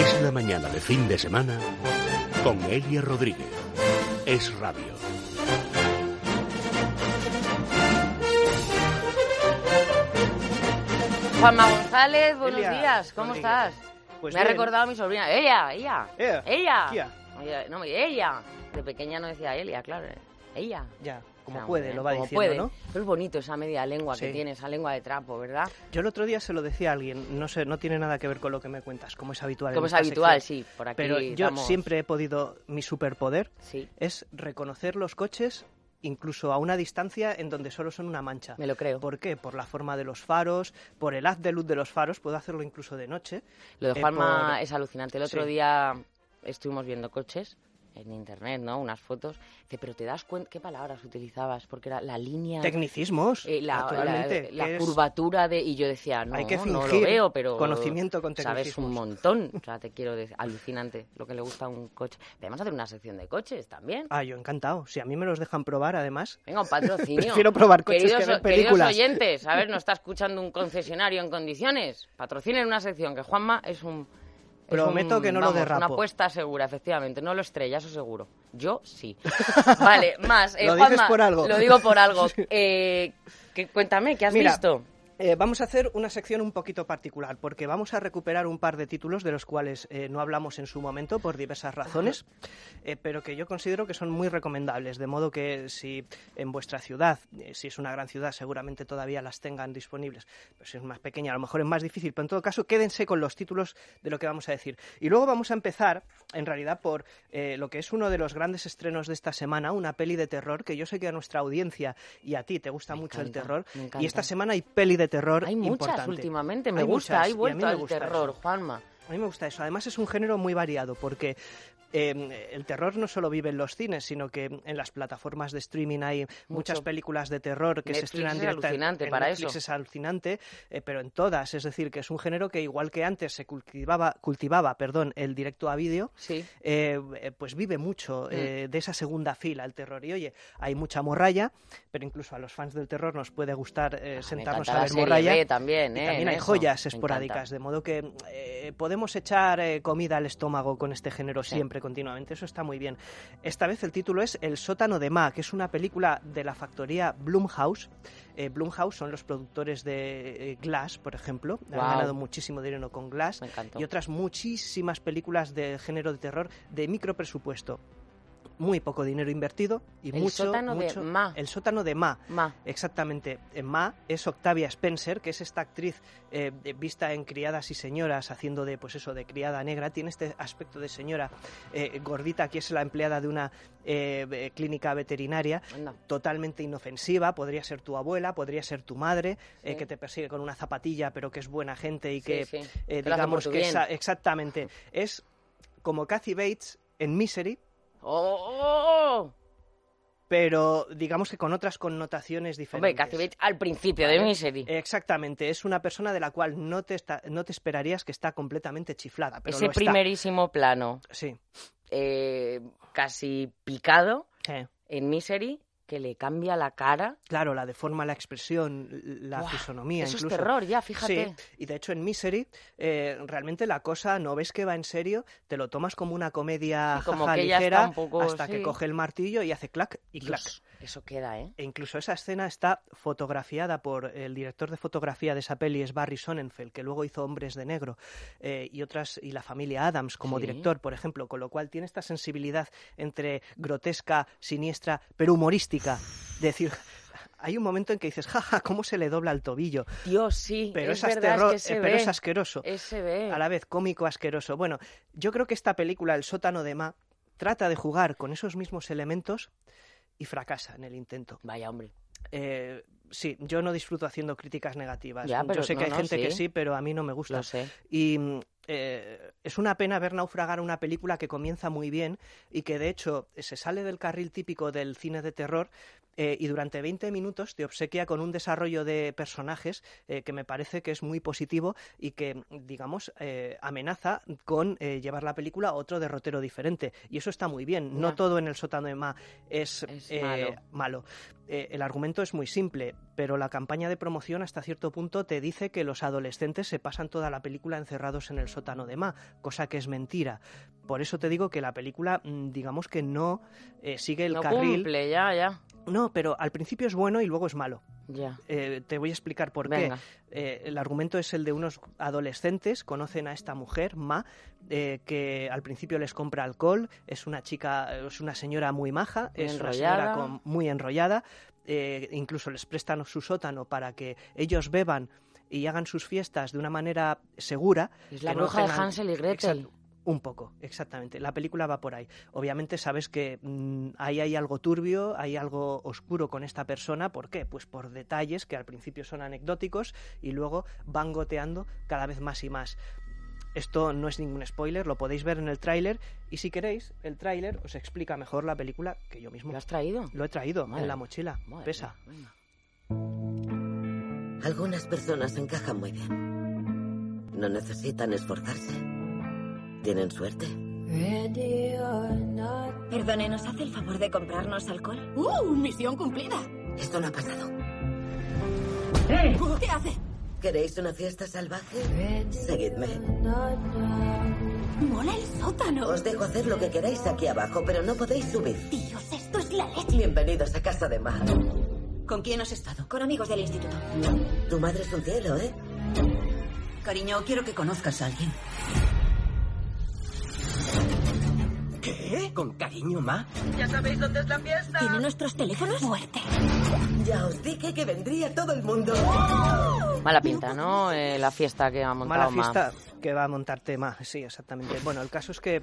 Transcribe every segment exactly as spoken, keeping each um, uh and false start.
Es la mañana de fin de semana con Elia Rodríguez. Es Radio. Juanma González, buenos Elia, días, ¿cómo Rodríguez. estás? Pues me ha bien. recordado a mi sobrina. Ella, ella, Ella, ella. Kia. Oye, no, ella. De pequeña no decía Elia, claro. Ella. Ya, como O sea, puede, muy lo bien, va como diciendo, puede. ¿no? Pero es bonito esa media lengua que Sí. tiene, esa lengua de trapo, ¿verdad? Yo el otro día se lo decía a alguien, no sé, no tiene nada que ver con lo que me cuentas, como es habitual. Como en es esta habitual, sección. sí, por aquí Pero yo damos- siempre he podido, mi superpoder Sí, es reconocer los coches incluso a una distancia en donde solo son una mancha. me lo creo. ¿Por qué? Por la forma de los faros, por el haz de luz de los faros, puedo hacerlo incluso de noche. Lo de eh, Juanma por- es alucinante. El otro Sí. día estuvimos viendo coches en internet, ¿no? Unas fotos. Dice, pero te das cuenta, ¿qué palabras utilizabas? Porque era la línea... Tecnicismos, Eh, la, naturalmente. la- la que es- curvatura de... Y yo decía, no, Hay que no lo fingir veo, pero... conocimiento con Sabes tecnicismos. un montón. O sea, te quiero decir, alucinante lo que le gusta a un coche. Podemos hacer una sección de coches también. Ah, yo encantado. Si a mí me los dejan probar, además. Venga, un patrocinio. Prefiero probar coches queridos, que ver queridos películas. oyentes, a ver, ¿no está escuchando un concesionario en condiciones? Patrocinen una sección, que Juanma es un... es Prometo un- que no lo vamos, derrapo. Una apuesta segura, efectivamente. No lo estrella, eso seguro. Yo sí. Vale, más. Eh, Lo dices Juanma, por algo. Lo digo por algo. Eh, que, cuéntame, ¿qué has Mira, visto? Eh, vamos a hacer una sección un poquito particular, porque vamos a recuperar un par de títulos de los cuales eh, no hablamos en su momento por diversas razones, eh, pero que yo considero que son muy recomendables, de modo que si en vuestra ciudad, eh, si es una gran ciudad, seguramente todavía las tengan disponibles, pero si es más pequeña, a lo mejor es más difícil, pero en todo caso quédense con los títulos de lo que vamos a decir. Y luego vamos a empezar, en realidad, por eh, lo que es uno de los grandes estrenos de esta semana, una peli de terror, que yo sé que a nuestra audiencia y a ti te gusta Me mucho encanta, el terror, me encanta. y esta semana hay peli de terror Hay muchas importante. últimamente, me Hay gusta, muchas, hay y a mí vuelto me al gusta terror, eso. Juanma. A mí me gusta eso. Además es un género muy variado porque eh, el terror no solo vive en los cines, sino que en las plataformas de streaming hay muchas películas de terror que Netflix se estrenan es directamente. alucinante en para Netflix eso. es alucinante, eh, pero en todas. Es decir, que es un género que igual que antes se cultivaba, cultivaba perdón, el directo a vídeo, Sí. eh, eh, pues vive mucho Mm. eh, de esa segunda fila el terror. Y oye, hay mucha morralla, pero incluso a los fans del terror nos puede gustar eh, Ah, me sentarnos encanta a la ver serie morralla. B también, Y ¿eh? también en hay eso. joyas Me esporádicas, encanta. de modo que eh, podemos echar eh, comida al estómago con este género Sí. siempre, continuamente. Eso está muy bien. Esta vez el título es El sótano de Ma, que es una película de la factoría Blumhouse. Eh, Blumhouse son los productores de eh, Glass, por ejemplo. Han Guau. ganado muchísimo dinero con Glass. Me encantó. Y otras muchísimas películas de género de terror de micro presupuesto. Muy poco dinero invertido y El mucho, sótano de mucho- Ma. El sótano de Ma. Ma. Exactamente. En Ma es Octavia Spencer, que es esta actriz eh, de- vista en Criadas y Señoras, haciendo de, pues eso, de criada negra. Tiene este aspecto de señora eh, gordita, que es la empleada de una eh, eh, clínica veterinaria, Anda. totalmente inofensiva. Podría ser tu abuela, podría ser tu madre, eh, Sí. que te persigue con una zapatilla, pero que es buena gente y Sí, que, sí. eh, Que lo hace por digamos tu que bien. esa- exactamente. Es como Kathy Bates en Misery, ¡Oh! oh, oh! pero digamos que con otras connotaciones diferentes. Hombre, Kathy Bates al principio de Vale. mi serie. Exactamente, es una persona de la cual no te, está- no te esperarías que está completamente chiflada, pero Ese lo está. primerísimo plano, Sí. eh, casi picado Eh, en Misery, que le cambia la cara. claro, la deforma la expresión, la Buah, fisonomía Eso incluso. es terror ya, fíjate. Sí, y de hecho en Misery eh, realmente la cosa no ves que va en serio, te lo tomas como una comedia Sí, como jaja, que ella ligera está un poco, hasta sí. que coge el martillo y hace clac y clac. Dios, eso queda, ¿eh? E incluso esa escena está fotografiada por el director de fotografía de esa peli, es Barry Sonnenfeld, que luego hizo Hombres de Negro eh, y otras y la familia Adams como Sí. director, por ejemplo, con lo cual tiene esta sensibilidad entre grotesca, siniestra, pero humorística. De decir, hay un momento en que dices, jaja, cómo se le dobla el tobillo, Dios, sí, pero es es, verdad, terror, es que se eh, pero ve. es asqueroso. Ese ve. A la vez cómico, asqueroso. Bueno, yo creo que esta película, El sótano de Ma, trata de jugar con esos mismos elementos y fracasa en el intento. Vaya, hombre. Eh, sí, yo no disfruto haciendo críticas negativas. Ya, pero yo sé que no, hay no, gente sí. que sí, pero a mí no me gusta. Lo sé. Y mm, eh, es una pena ver naufragar una película que comienza muy bien y que de hecho se sale del carril típico del cine de terror eh, y durante veinte minutos te obsequia con un desarrollo de personajes eh, que me parece que es muy positivo y que, digamos, eh, amenaza con eh, llevar la película a otro derrotero diferente. Y eso está muy bien. No Ya. todo en El sótano de Ma es, Es eh, malo. malo. Eh, el argumento es muy simple, pero la campaña de promoción hasta cierto punto te dice que los adolescentes se pasan toda la película encerrados en el sótano de Ma, cosa que es mentira. Por eso te digo que la película, mm, digamos que no eh, sigue el no carril. cumple, ya, ya. No, pero al principio es bueno y luego es malo. Ya. Eh, te voy a explicar por Venga. qué. Eh, el argumento es el de unos adolescentes, conocen a esta mujer, Ma, eh, que al principio les compra alcohol, es una chica, es una señora muy maja, Muy es una enrollada. señora con- muy enrollada, eh, incluso les prestan su sótano para que ellos beban y hagan sus fiestas de una manera segura. Es la que no bruja de tengan- Hansel y Gretel. Exacto. Un poco, exactamente. La película va por ahí. Obviamente sabes que mm, ahí hay algo turbio, hay algo oscuro con esta persona. ¿Por qué? Pues por detalles que al principio son anecdóticos y luego van goteando cada vez más y más. Esto no es ningún spoiler, lo podéis ver en el tráiler y si queréis, el tráiler os explica mejor la película que yo mismo. ¿Lo has traído? Lo he traído Madre en la mía. mochila. Madre Pesa. mía, venga. Algunas personas encajan muy bien. No necesitan esforzarse. Tienen suerte. Perdone, ¿nos hace el favor de comprarnos alcohol? ¡Uh! Misión cumplida. Esto no ha pasado. ¿Qué hace? ¿Queréis una fiesta salvaje? Seguidme. Mola el sótano. Os dejo hacer lo que queráis aquí abajo, pero no podéis subir. Dios, esto es la leche. Bienvenidos a Casa de Mar. ¿Con quién has estado? Con amigos del instituto. Tu madre es un cielo, ¿eh? Cariño, quiero que conozcas a alguien. ¿Qué? ¿Con cariño, Ma? ¿Tiene nuestros teléfonos? Fuerte. Ya os dije que vendría todo el mundo. Mala pinta, ¿no? Eh, la fiesta que ha montado Mala Ma. fiesta que va a montarte más, sí, exactamente. Bueno, el caso es que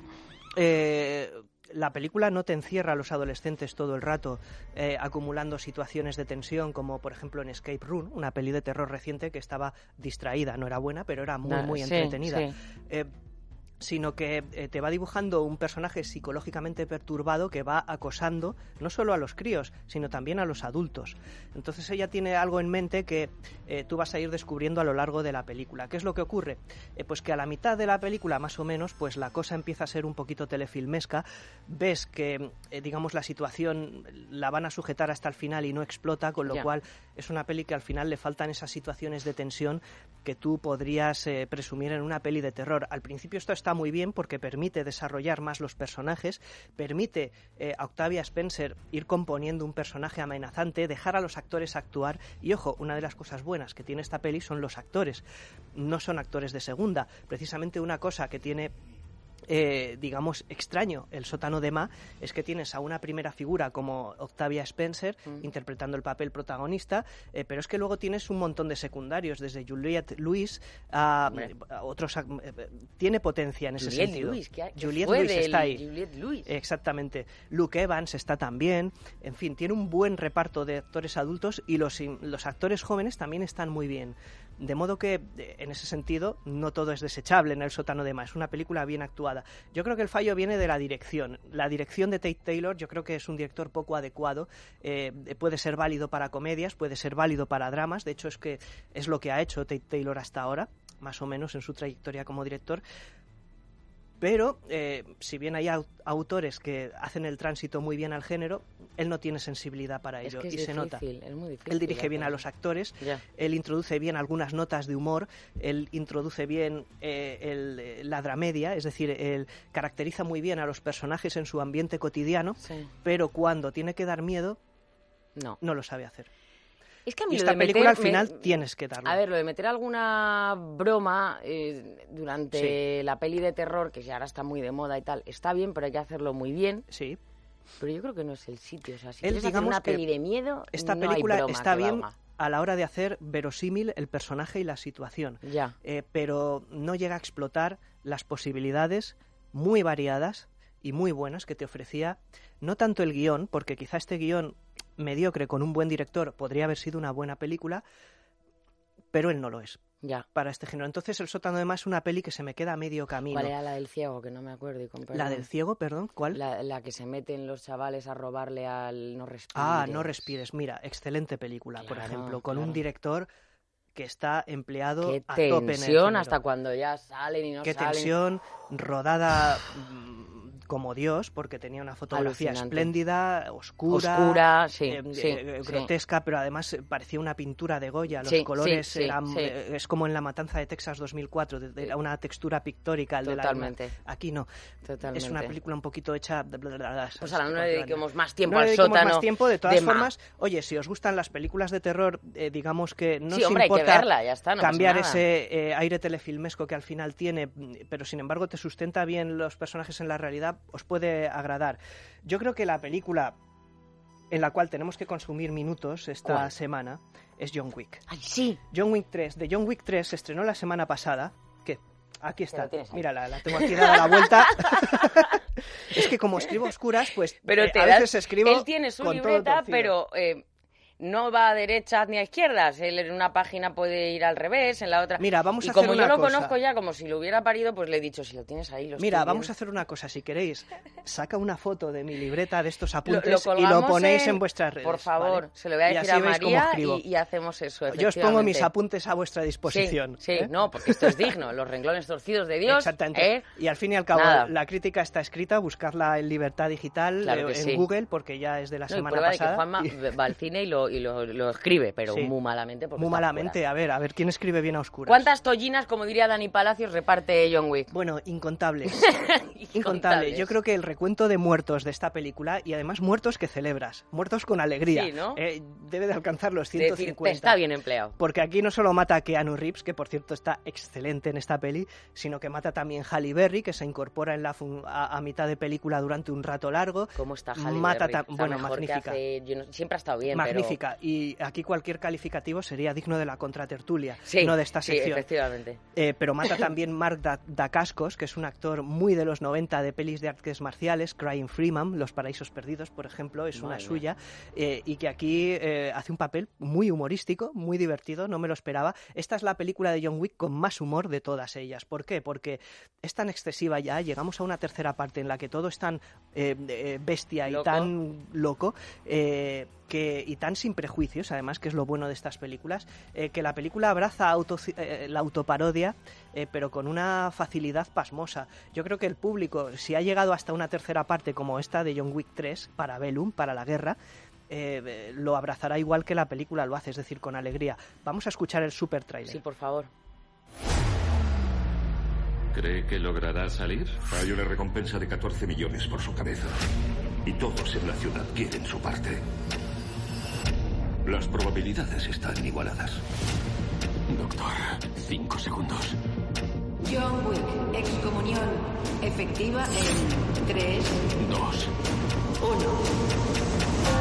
eh, la película no te encierra a los adolescentes todo el rato eh, acumulando situaciones de tensión, como por ejemplo en Escape Room, una peli de terror reciente que estaba distraída, no era buena, pero era muy, Ah, muy sí, entretenida. sí. Eh, sino que eh, te va dibujando un personaje psicológicamente perturbado que va acosando no solo a los críos, sino también a los adultos. Entonces ella tiene algo en mente que eh, tú vas a ir descubriendo a lo largo de la película. ¿Qué es lo que ocurre? Eh, pues que a la mitad de la película, más o menos, pues la cosa empieza a ser un poquito telefilmesca. Ves que, eh, digamos, la situación la van a sujetar hasta el final y no explota, con lo Ya. cual es una peli que al final le faltan esas situaciones de tensión que tú podrías eh, presumir en una peli de terror. Al principio esto está muy bien porque permite desarrollar más los personajes, permite eh, a Octavia Spencer ir componiendo un personaje amenazante, dejar a los actores actuar y, ojo, una de las cosas buenas que tiene esta peli son los actores. No son actores de segunda. Precisamente una cosa que tiene Eh, digamos, extraño el sótano de Ma es que tienes a una primera figura como Octavia Spencer Mm. interpretando el papel protagonista, eh, pero es que luego tienes un montón de secundarios, desde Juliette Lewis a, Hombre. a otros. a- eh, tiene potencia en ese Juliette sentido. Lewis, ¿qué, qué Juliette fue Lewis del está ahí. Juliette Lewis? Exactamente. Luke Evans está también. En fin, tiene un buen reparto de actores adultos y los, los actores jóvenes también están muy bien. De modo que, eh, en ese sentido, no todo es desechable en El sótano de Ma. Es una película bien actuada. Yo creo que el fallo viene de la dirección. La dirección de Tate Taylor, yo creo que es un director poco adecuado. Eh, puede ser válido para comedias, puede ser válido para dramas. De hecho, es que es lo que ha hecho Tate Taylor hasta ahora, más o menos en su trayectoria como director. Pero, eh, si bien hay au- autores que hacen el tránsito muy bien al género, él no tiene sensibilidad para Es ello que es y se nota. difícil, es muy difícil. Él dirige bien a hacerlo. los actores, Ya. él introduce bien algunas notas de humor, él introduce bien eh, el, eh, la dramedia, es decir, él caracteriza muy bien a los personajes en su ambiente cotidiano, Sí. pero cuando tiene que dar miedo, No. no lo sabe hacer. Es que a mí Y lo esta de película meter- al final me- tienes que darlo. A ver, lo de meter alguna broma eh, durante la peli de terror, que ya ahora está muy de moda y tal, está bien, pero hay que hacerlo muy bien. Sí. Pero yo creo que no es el sitio. O sea, si Él, quieres hacer digamos una que peli de miedo, Esta no hay película broma está que bien valga. a la hora de hacer verosímil el personaje y la situación. Ya. Eh, pero no llega a explotar las posibilidades muy variadas y muy buenas que te ofrecía, no tanto el guión, porque quizá este guión mediocre con un buen director podría haber sido una buena película, pero él no lo es. Ya. para este género. Entonces El sótano de Ma es una peli que se me queda a medio camino. ¿Cuál era la del ciego? Que no me acuerdo. Y con La perdón. del ciego, perdón, ¿cuál? La, la que se meten los chavales a robarle al No respires. Ah, No respires. Mira, excelente película, por Claro, ejemplo, con claro. un director que está empleado Qué a tope en el tensión género. hasta cuando ya salen y no Qué salen. tensión, rodada mm, como Dios, porque tenía una fotografía Alucinante. espléndida, oscura, Oscura, sí, eh, sí, eh, sí. grotesca, pero además eh, parecía una pintura de Goya. Los Sí, colores sí, sí, eran, sí. eh, es como en La matanza de Texas dos mil cuatro, de, de una textura pictórica. El Totalmente. De la, aquí no. Totalmente. Es una película un poquito hecha... de- de- de- de- Pues ahora no le de- dediquemos más tiempo no al le dediquemos sótano. más tiempo, de todas de Ma. formas, oye, si os gustan las películas de terror, eh, digamos que no Sí, os hombre, hay que importa verla, ya está, no pasa cambiar nada. ese eh, aire telefilmesco que al final tiene, pero sin embargo te sustenta bien los personajes en la realidad, os puede agradar. Yo creo que la película en la cual tenemos que consumir minutos esta ¿Cuál? semana es John Wick. Ay, sí. John Wick tres. De John Wick tres se estrenó la semana pasada. ¿Qué? Aquí está. lo tienes ahí. Mira, la, la tengo aquí dada la vuelta. Es que como escribo a oscuras, pues Pero eh, te a das- veces escribo Él tiene su con todo libreta, torcido. pero eh, no va a derechas ni a izquierdas. Él en una página puede ir al revés, en la otra. Mira, vamos y a hacer como una yo lo cosa. conozco ya, como si lo hubiera parido, pues le he dicho, si lo tienes ahí, lo Mira, estoy vamos a viendo. hacer una cosa, si queréis, saca una foto de mi libreta de estos Lo- apuntes lo y lo colgamos ponéis en, vuestras redes. Por favor, ¿vale? se lo voy a Y decir así a veis cómo María escribo. y, y hacemos eso, Yo os pongo mis efectivamente. apuntes a vuestra disposición. Sí, sí, ¿eh? no, porque esto es digno. Los renglones torcidos de Dios. Exactamente. ¿eh? Y al fin y al cabo, Nada. la crítica está escrita, buscarla en Libertad Digital, Claro eh, que en sí. Google, porque ya es de la No, y semana prueba pasada. de que Juanma y- va al cine y lo, y lo, lo escribe, pero Sí. muy malamente. Porque Muy está malamente, fuera. a ver, a ver, ¿quién escribe bien a oscuras? ¿Cuántas tollinas, como diría Dani Palacios, reparte John Wick? Bueno, incontables. Incontables. Yo creo que el recuento de muertos de esta película, y además muertos que celebras, muertos con alegría, Sí, ¿no? eh, debe de alcanzar los Decir, ciento cincuenta. está bien empleado. Porque aquí no solo mata a Keanu Reeves, que por cierto está excelente en esta peli, sino que mata también Halle Berry, que se incorpora en la fun- a, a mitad de película durante un rato largo. ¿Cómo está Halle Mata Berry? ta- Está bueno, mejor que magnífica. hace- yo no- siempre ha estado bien, Magnífica. Y aquí cualquier calificativo sería digno de la contratertulia, pero... Sí, no de esta sí, sección. efectivamente. Eh, pero mata también Mark Da- Dacascos, que es un actor muy de los noventa de pelis de artes marciales, Crying Freeman, Los Paraísos Perdidos, por ejemplo, es una Madre suya, eh, y que aquí eh, hace un papel muy humorístico, muy divertido, no me lo esperaba. Esta es la película de John Wick con más humor de todas ellas. ¿Por qué? Porque es tan excesiva ya, llegamos a una tercera parte en la que todo es tan eh, eh, bestia y Loco. tan loco, eh, que, y tan sin prejuicios, además, que es lo bueno de estas películas, eh, que la película abraza auto, eh, la autoparodia, eh, pero con una facilidad pasmosa. Yo creo que el público, si ha llegado hasta una tercera parte como esta de John Wick tres, para Bellum, para la guerra, eh, lo abrazará igual que la película lo hace, es decir, con alegría. Vamos a escuchar el super trailer. Sí, por favor. ¿Cree que logrará salir? Hay una recompensa de catorce millones por su cabeza. Y todos en la ciudad quieren su parte. Las probabilidades están igualadas. Doctor, cinco segundos. John Wick, excomunión efectiva en tres, Dos. uno.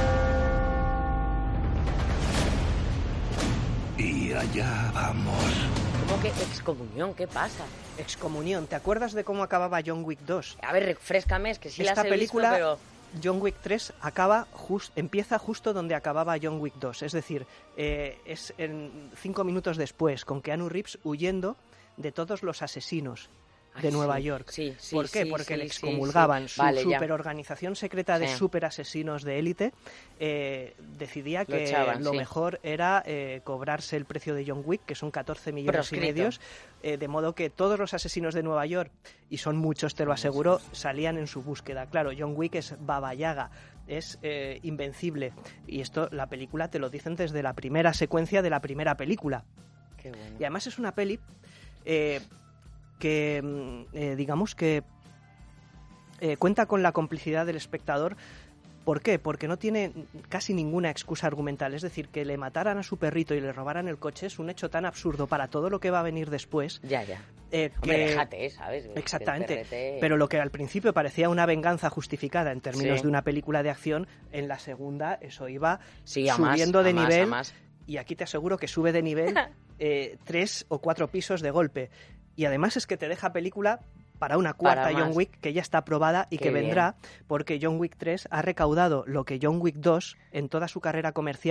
Y allá vamos. ¿Cómo que excomunión? ¿Qué pasa? Excomunión. ¿Te acuerdas de cómo acababa John Wick dos? A ver, refrescame, es que sí Esta las he película, visto, pero... John Wick tres acaba just- empieza justo donde acababa John Wick dos, es decir, eh, es en cinco minutos después, con Keanu Reeves huyendo de todos los asesinos de Ay, Nueva sí, York. sí, sí, ¿Por qué? sí, Porque sí, le sí, excomulgaban. sí. Su Vale, ya. superorganización secreta de Sí. superasesinos de élite eh, decidía Lo que echaban, lo sí. mejor era eh, cobrarse el precio de John Wick, que son catorce millones Proscrito. y medios, eh, de modo que todos los asesinos de Nueva York, y son muchos, te lo aseguro, salían en su búsqueda. Claro, John Wick es Baba Yaga, es eh, invencible, y esto la película te lo dicen desde la primera secuencia de la primera película. Qué bueno. Y además es una peli eh, que, mm, eh, digamos que eh, cuenta con la complicidad del espectador. ¿Por qué? Porque no tiene casi ninguna excusa argumental. Es decir, que le mataran a su perrito y le robaran el coche es un hecho tan absurdo para todo lo que va a venir después. Ya, ya. eh, Hombre, que- déjate, ¿sabes? El Exactamente. perrete- Pero lo que al principio parecía una venganza justificada en términos Sí. de una película de acción, en la segunda eso iba Sí, a más, subiendo de a más, nivel. a más. Y aquí te aseguro que sube de nivel eh, tres o cuatro pisos de golpe. Y además es que te deja película para una cuarta Para John más. Wick que ya está aprobada y Qué que bien. vendrá porque John Wick tres ha recaudado lo que John Wick dos en toda su carrera comercial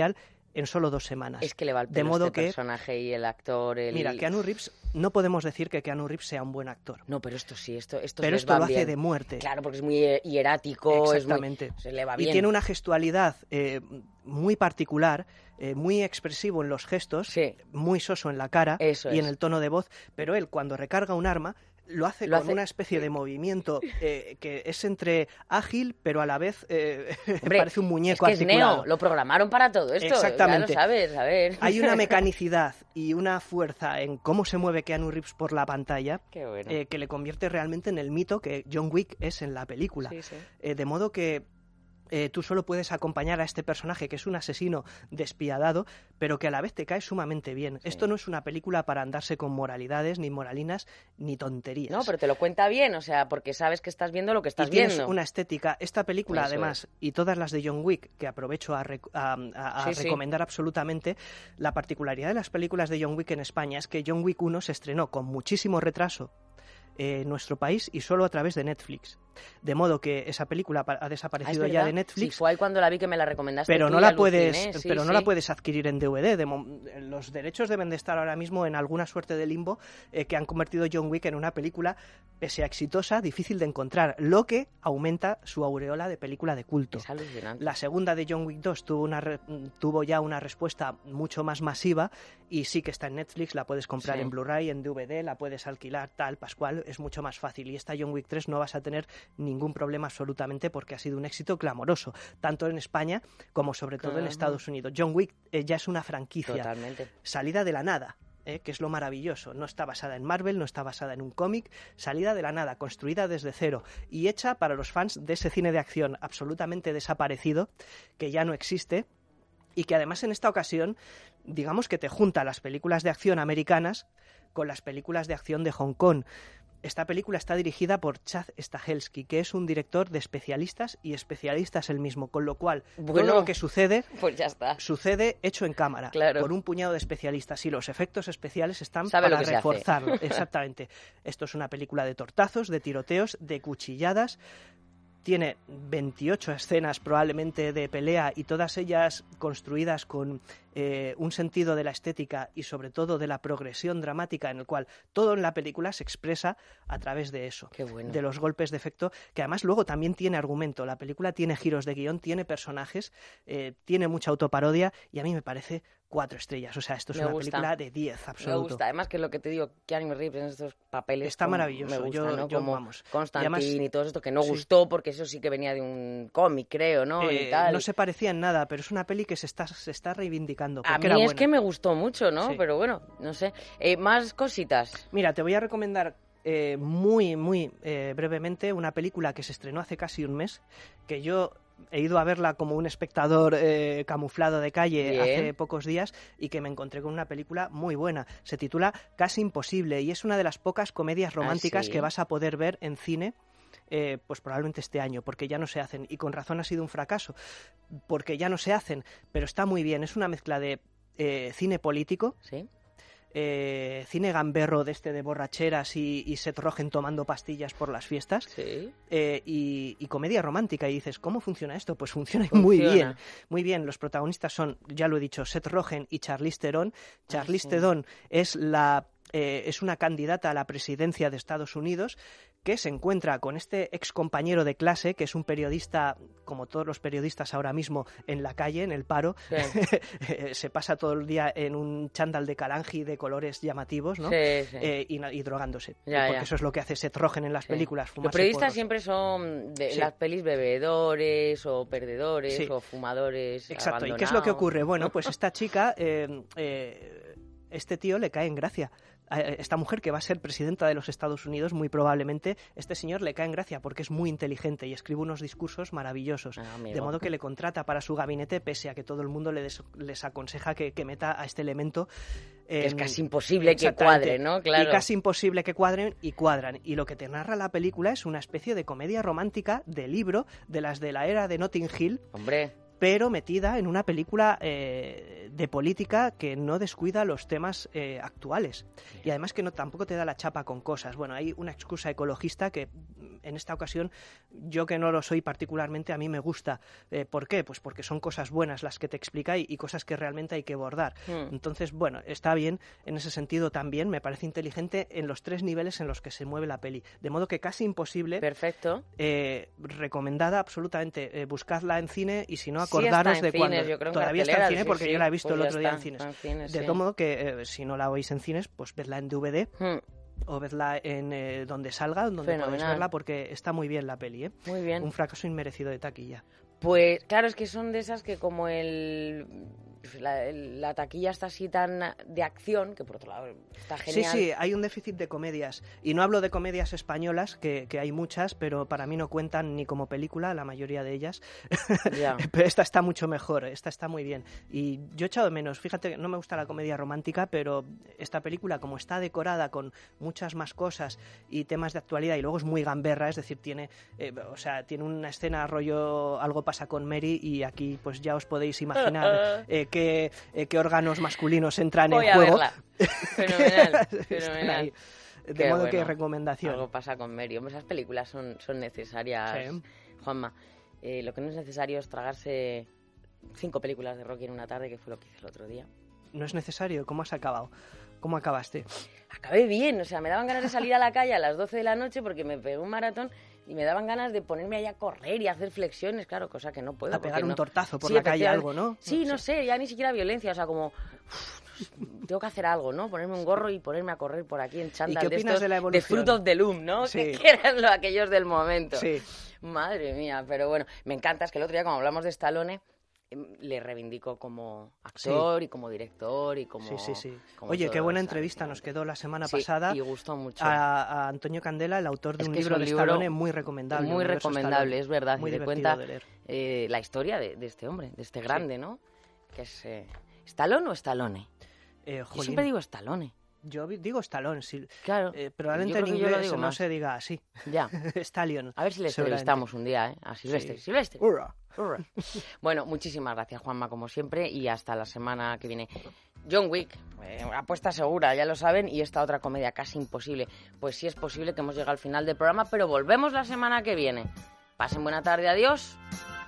en solo dos semanas. Es que le va el pelo de modo este que, personaje y el actor... El... Mira, Keanu Reeves, no podemos decir que Keanu Reeves sea un buen actor. No, pero esto sí, esto, esto Pero les esto va lo bien. hace de muerte. Claro, porque es muy hierático, Exactamente. Es muy, se le va y bien. tiene una gestualidad eh, muy particular, eh, muy expresivo en los gestos, sí. muy soso en la cara Eso y es. en el tono de voz, pero él cuando recarga un arma lo hace Lo con hace... una especie de movimiento eh, que es entre ágil, pero a la vez eh, Hombre, parece un muñeco es que articulado. Es Neo, lo programaron para todo esto. Exactamente. Ya lo sabes, a ver. Hay una mecanicidad y una fuerza en cómo se mueve Keanu Reeves por la pantalla. Qué bueno. eh, que le convierte realmente en el mito que John Wick es en la película. Sí, sí. Eh, de modo que Eh, tú solo puedes acompañar a este personaje que es un asesino despiadado, pero que a la vez te cae sumamente bien. Sí. Esto no es una película para andarse con moralidades, ni moralinas, ni tonterías. No, pero te lo cuenta bien, o sea, porque sabes que estás viendo lo que estás y tienes viendo. Una estética. Esta película, Eso además, es. y todas las de John Wick, que aprovecho a, rec a, a, a sí, recomendar sí. absolutamente, la particularidad de las películas de John Wick en España es que John Wick uno se estrenó con muchísimo retraso en eh, nuestro país y solo a través de Netflix. De modo que esa película ha desaparecido ah, ya de Netflix. Sí, fue ahí cuando la vi que me la recomendaste. Pero tú no y la aluciné. puedes, sí, pero no sí. la puedes adquirir en D V D. De los derechos deben de estar ahora mismo en alguna suerte de limbo eh, que han convertido John Wick en una película, pese a exitosa, difícil de encontrar, lo que aumenta su aureola de película de culto. Es alucinante. La segunda de John Wick dos tuvo, una re, tuvo ya una respuesta mucho más masiva y sí que está en Netflix, la puedes comprar sí. en Blu-ray, en D V D, la puedes alquilar, tal, pascual, es mucho más fácil. Y esta John Wick tres no vas a tener ningún problema absolutamente porque ha sido un éxito clamoroso, tanto en España como sobre todo uh-huh. en Estados Unidos. John Wick eh, ya es una franquicia Totalmente. salida de la nada. Eh, que es lo maravilloso, no está basada en Marvel, no está basada en un cómic, salida de la nada, construida desde cero y hecha para los fans de ese cine de acción absolutamente desaparecido, que ya no existe y que además en esta ocasión, digamos que te junta las películas de acción americanas con las películas de acción de Hong Kong. Esta película está dirigida por Chad Stahelski, que es un director de especialistas y especialistas él mismo, con lo cual bueno, todo lo que sucede pues ya está. sucede hecho en cámara, claro. por un puñado de especialistas y los efectos especiales están Sabe para lo que reforzarlo. Exactamente. Esto es una película de tortazos, de tiroteos, de cuchilladas. Tiene veintiocho escenas probablemente de pelea y todas ellas construidas con eh, un sentido de la estética y sobre todo de la progresión dramática en el cual todo en la película se expresa a través de eso, Qué bueno. de los golpes de efecto, que además luego también tiene argumento. La película tiene giros de guión, tiene personajes, eh, tiene mucha autoparodia y a mí me parece cuatro estrellas. O sea, esto es me una gusta. película de diez, absoluto. Me gusta. Además, que es lo que te digo, Keanu Reeves en estos papeles está como, maravilloso. me gusta, yo, ¿no? yo, como vamos. Constantine y, además, y todo esto que no sí. gustó porque eso sí que venía de un cómic, creo, ¿no? Eh, y tal. No se parecía en nada, pero es una peli que se está, se está reivindicando. A mí era es buena. que me gustó mucho, ¿no? Sí. Pero bueno, no sé. Eh, más cositas. Mira, te voy a recomendar eh, muy, muy eh, brevemente una película que se estrenó hace casi un mes, que yo he ido a verla como un espectador eh, camuflado de calle Bien. hace pocos días y que me encontré con una película muy buena. Se titula Casi Imposible y es una de las pocas comedias románticas ¿Ah, sí? que vas a poder ver en cine. Eh, pues probablemente este año, porque ya no se hacen, y con razón ha sido un fracaso, porque ya no se hacen, pero está muy bien, es una mezcla de eh, cine político, ¿sí? eh, cine gamberro de este de borracheras y, y Seth Rogen tomando pastillas por las fiestas, ¿sí? eh, y, y comedia romántica, y dices, ¿cómo funciona esto? Pues funciona, funciona muy bien, muy bien. Los protagonistas son, ya lo he dicho, Seth Rogen y Charlize Theron. Charlize ah, sí. Theron es la eh, es una candidata a la presidencia de Estados Unidos que se encuentra con este ex compañero de clase, que es un periodista, como todos los periodistas ahora mismo, en la calle, en el paro. Sí. Se pasa todo el día en un chándal de Kalanji de colores llamativos, ¿no? Sí, sí. Eh, y, y drogándose. Ya, porque ya. eso es lo que hace Seth Rogen en las sí. películas. Los periodistas porros. siempre son de Sí. las pelis bebedores o perdedores Sí. o fumadores. Exacto. ¿Y qué es lo que ocurre? Bueno, pues esta chica, eh, eh, este tío le cae en gracia. Esta mujer que va a ser presidenta de los Estados Unidos, muy probablemente, este señor le cae en gracia porque es muy inteligente y escribe unos discursos maravillosos. Ah, de modo que le contrata para su gabinete, pese a que todo el mundo le des, les aconseja que, que meta a este elemento. Que eh, es casi imposible que cuadre, ¿no? Claro. Y casi imposible que cuadren, y cuadran. Y lo que te narra la película es una especie de comedia romántica de libro, de las de la era de Notting Hill. Hombre. Pero metida en una película eh, de política que no descuida los temas eh, actuales. Y además que no tampoco te da la chapa con cosas. Bueno, hay una excusa ecologista que en esta ocasión, yo que no lo soy particularmente, a mí me gusta. Eh, ¿Por qué? Pues porque son cosas buenas las que te explica y, y cosas que realmente hay que abordar. Mm. Entonces, bueno, está bien en ese sentido también, me parece inteligente en los tres niveles en los que se mueve la peli. De modo que casi imposible. Perfecto. Eh, recomendada absolutamente. Eh, buscadla en cine y si no, acordaros sí de cines, cuando. Yo creo Todavía está en cine sí, porque sí, yo la he visto pues el otro día está, en cines. en cines de sí. todo modo que eh, si no la oís en cines, pues vedla en D V D. Hmm. O vedla en eh, donde salga, donde Fenomenal. podéis verla, porque está muy bien la peli, ¿eh? Muy bien. Un fracaso inmerecido de taquilla. Pues claro, es que son de esas que como el la, la taquilla está así tan de acción, que por otro lado está genial. Sí, sí, hay un déficit de comedias. Y no hablo de comedias españolas, que, que hay muchas, pero para mí no cuentan ni como película, la mayoría de ellas. Ya. Pero esta está mucho mejor, esta está muy bien. Y yo he echado de menos, fíjate, no me gusta la comedia romántica, pero esta película, como está decorada con muchas más cosas y temas de actualidad, y luego es muy gamberra, es decir, tiene, eh, o sea, tiene una escena rollo Algo pasa con Mary, y aquí pues ya os podéis imaginar eh, qué, eh, qué órganos masculinos entran Voy en a juego. Verla. Fenomenal, fenomenal. De Qué modo bueno. que recomendación. Algo pasa con Mary. Hombre, esas películas son, son necesarias, Sí. Juanma. Eh, lo que no es necesario es tragarse cinco películas de Rocky en una tarde, que fue lo que hice el otro día. No es necesario. ¿Cómo has acabado? ¿Cómo acabaste? Acabé bien, o sea, me daban ganas de salir a la calle a las doce de la noche porque me pegué un maratón y me daban ganas de ponerme ahí a correr y a hacer flexiones, claro, cosa que no puedo. A pegar un no... tortazo por sí, la calle, algo, ¿no? Sí, no, no sé, ya ni siquiera violencia, o sea, como... Uf, tengo que hacer algo, ¿no? Ponerme un gorro y ponerme a correr por aquí en chándal. ¿Y qué de opinas estos, de la evolución? De Fruit of the Loom, ¿no? Sí. Que, que eran lo, aquellos del momento. Sí. Madre mía, pero bueno, me encanta, es que el otro día, como hablamos de Stallone, le reivindico como actor sí. y como director y como... Sí, sí, sí. Como Oye, todo, qué buena ¿sabes? entrevista nos quedó la semana Sí, pasada. y gustó mucho. A, a Antonio Candela, el autor de es un que libro es un de libro Stallone muy recomendable. Muy recomendable, es verdad. Muy y te divertido cuenta de leer. Eh, la historia de, de este hombre, de este grande, sí. ¿no? Que es... Eh, ¿Stallone o Stallone? Eh, yo siempre digo Stallone. Yo digo Stallone, sí. Claro. Eh, probablemente en inglés no más. se diga así. Ya. Stallion. A ver si le entrevistamos un día, ¿eh? A Silvestre. Sí. Silvestre. Hurra. Hurra. Bueno, muchísimas gracias, Juanma, como siempre, y hasta la semana que viene. John Wick, eh, apuesta segura, ya lo saben, y esta otra comedia casi imposible. Pues sí es posible que hemos llegado al final del programa, pero volvemos la semana que viene. Pasen buena tarde, adiós.